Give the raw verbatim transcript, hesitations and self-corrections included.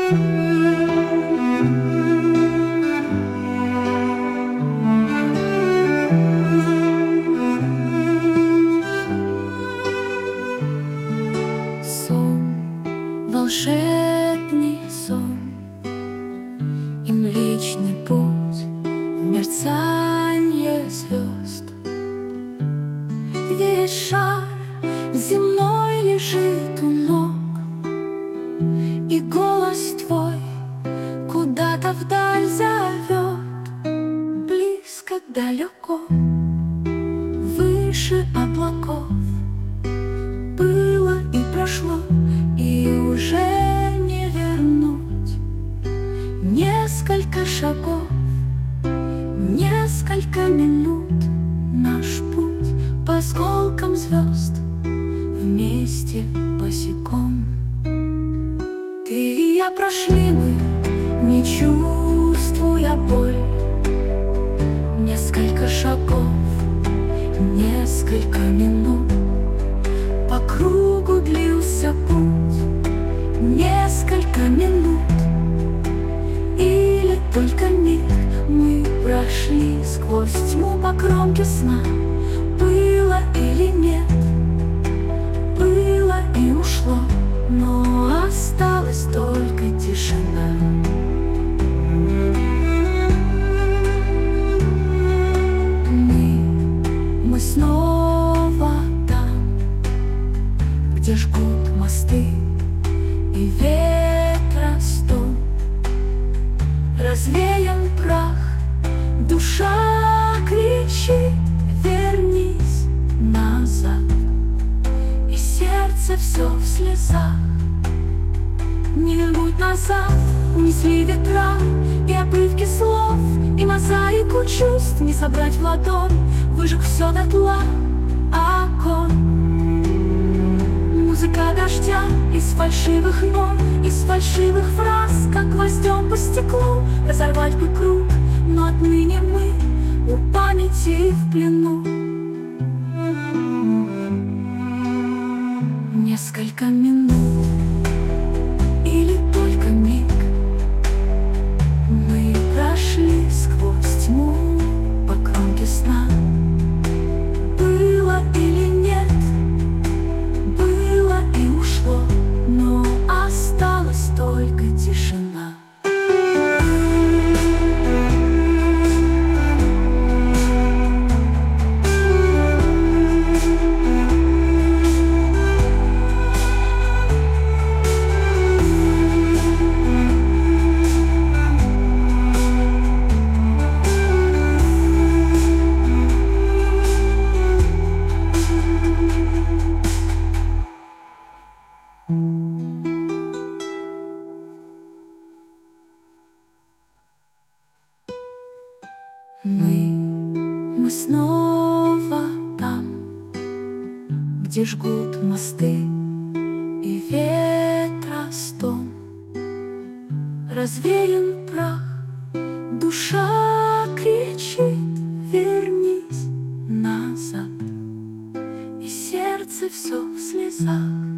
Сон, волшебный сон, и Млечный Путь в мерцанье звезд. Весь шар земной лежит у ног, и голос твой куда-то вдаль зовет. Близко, далеко, выше облаков. Было и прошло, и уже не вернуть. Несколько шагов, несколько минут, наш путь по осколкам звезд, вместе босиком. Ты и я прошли мы, не чувствуя боль. Несколько шагов, несколько минут, по кругу длился путь. Несколько минут или только миг мы прошли сквозь тьму по кромке сна. Было или нет, было и ушло, но осталась только тишина. Мы, мы снова там, где жгут мосты и ветра стон. Развеян прах, душа кричит: вернись назад. И сердце все в слезах. Не вернуть назад, унесли ветра и обрывки слов, и мозаику чувств не собрать в ладонь. Выжег все дотла окон. Музыка дождя из фальшивых нот, из фальшивых фраз, как гвоздем по стеклу. Разорвать бы круг, но отныне мы у памяти в плену. Несколько минут или только миг мы прошли сквозь тьму по кромке сна. Было или нет, было и ушло, но осталась только тишина. Мы, мы снова там, где жгут мосты и ветра стон. Развеян прах, душа кричит: вернись назад. И сердце все в слезах.